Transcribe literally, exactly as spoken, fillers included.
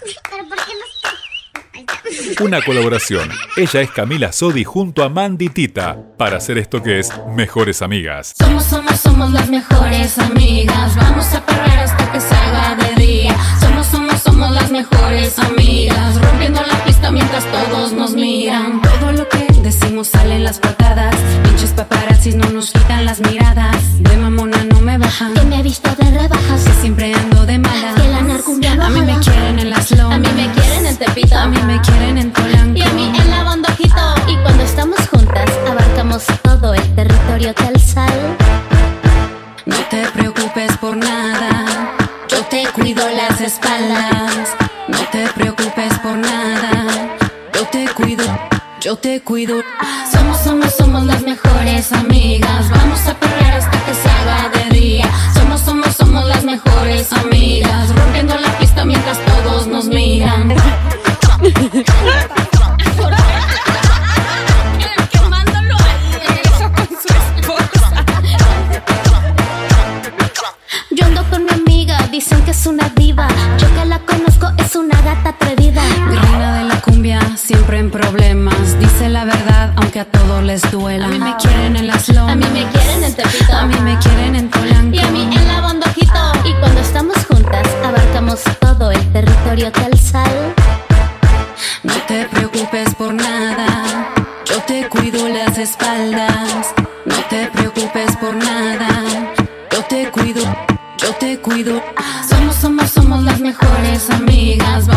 ¿Pero por qué no? Ahí está. Una colaboración. Ella es Camila Sodi junto a Mandy Tita para hacer esto que es Mejores Amigas. Somos, somos, somos las mejores amigas. Vamos a perrear hasta que se haga de día. Somos, somos, somos las mejores amigas. Rompiendo la pista mientras todos nos miran. Todo lo que decimos sale en las portadas. Pinches paparazzis no nos quitan las miradas. De mamona no me bajan. Que me he visto de rebajas. Que siempre ando de mala. Que la narcumbia no A mí me joda. quieren en las lomas. A mí me quieren en Tepito. A mí me quieren en Polanco. Y a mí en la Bondojito. Y cuando estamos juntas abarcamos todo el territorio Telcel. No te preocupes por nada, yo te cuido las espaldas. No te preocupes por nada, yo te cuido, yo te cuido. Somos, somos, somos las mejores amigas. Vamos a perrear hasta que se haga de día. Somos, somos, somos las mejores amigas. Rompiendo la pista mientras todos nos miran. Yo ando con mi amiga, dicen que es una diva. Yo que la conozco, es una gata atrevida. Reina de la cumbia, siempre en problemas. Dice la verdad, aunque a todos les duela. A mí me quieren en las lomas. A mí me quieren en Tepito. A mí me quieren en Polanco. Y a mí en la Bondojito. Y cuando estamos juntas abarcamos todo el territorio Telcel. No te preocupes por nada, yo te cuido las espaldas. No te preocupes por nada, yo te cuido, yo te cuido. Somos, somos, somos las mejores amigas.